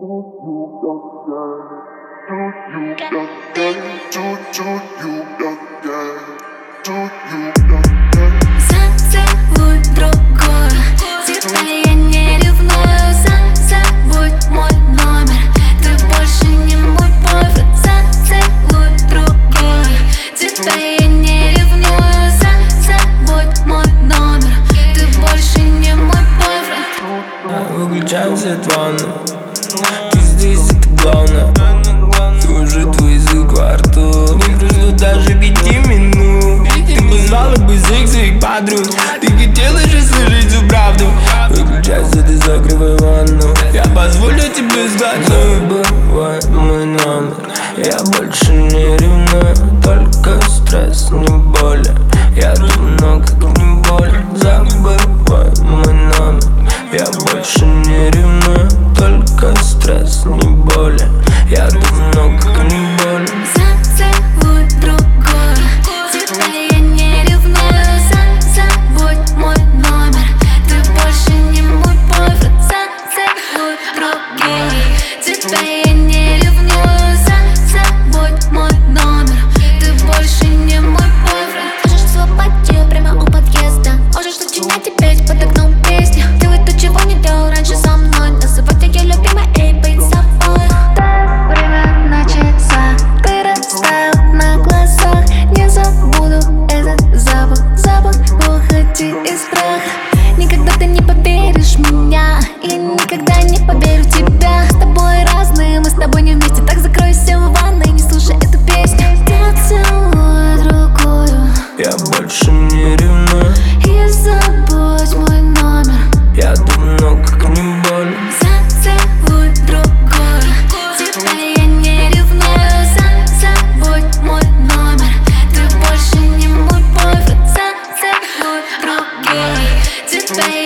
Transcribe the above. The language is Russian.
Зацелуй другую, тебя я не ревную. Забудь мой номер, ты больше не мой бойфренд. Зацелуй другую, тебя я не ревную. Забудь мой номер, ты больше не мой бойфренд. Выключаем свет в ванной, ты здесь, это главное. Ты уже твой за квартал, не прошло даже 5 минут. Ты позвала бы своих подруг, ты хотела же слышать всю правду. Выключай свет и закрывай ванну, я позволю тебе сглотнуть. Забывай мой номер, я больше не ревную. Только стресс, не боли, я давно как не болен. Забывай мой номер, я больше не ревную. Только стресс, не боли, я давно как не болен. Зацелуй другую, тебя я не ревную. Забудь мой номер, ты больше не мой бойфренд. Зацелуй другую, тебя я не ревную. Забудь мой номер, ты больше не мой бойфренд. Можешь слопать ее прямо у подъезда, можешь начинать и петь под окном песни. Делать то, чего не делал раньше со мной, называть ее любимой и быть собой. Время на часах, ты растаял на глазах. Не забуду этот запах, запах похоти из праха. Никогда ты не поверишь в меня, и никогда не поверю в тебя. С тобой разные, мы с тобой не вместе. Так закройся в ванной, не слушай эту песню. Поцелуй другую, я больше не ревную. и забудь мой номер, я давно как не болен. зацелуй другую, тебя я не ревную. Забудь мой номер, ты больше не мой бойфренд. Зацелуй другую, тебя я